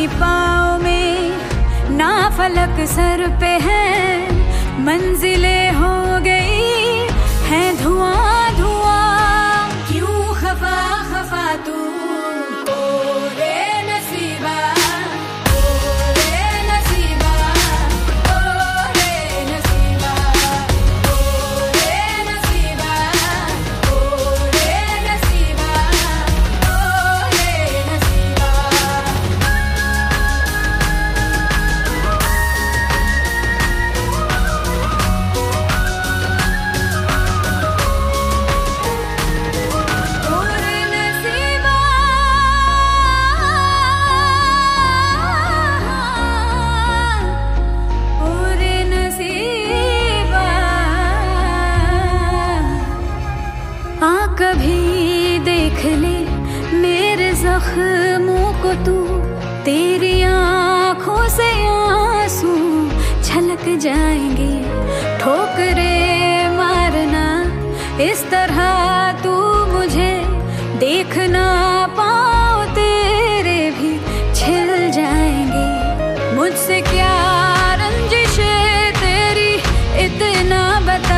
पानी पाँव में ना फलक सर पे है, मंजिलें हो गई है धुआं धुआं। क्यों खफा खफा तू ओ रे नसीबा, ओ रे नसीबा, ओ रे नसीबा, ओ रे नसीबा, ओ रे नसीबा, ओ रे नसीबा। कभी देख ले मेरे जख्मों को तू, तेरी आँखों से आंसू छलक जाएंगे। ठोकरे मारना इस तरह तू मुझे देख ना पाओ, तेरे भी छिल जाएंगे। मुझसे क्या रंजिश तेरी इतना बता,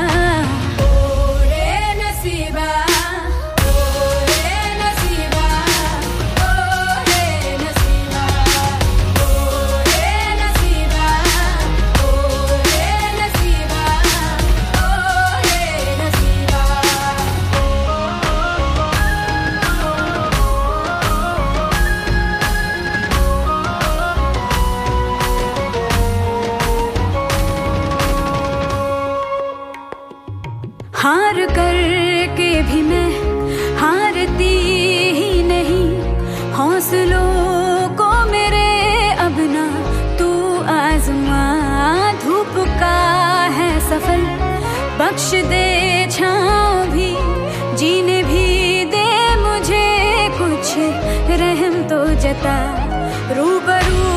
हार करके भी मैं हारती ही नहीं। हौसलों को मेरे अब ना तू आजमा, धूप का है सफल बख्श दे छाँव भी, जीने भी दे मुझे कुछ रहम तो जता। रूबरू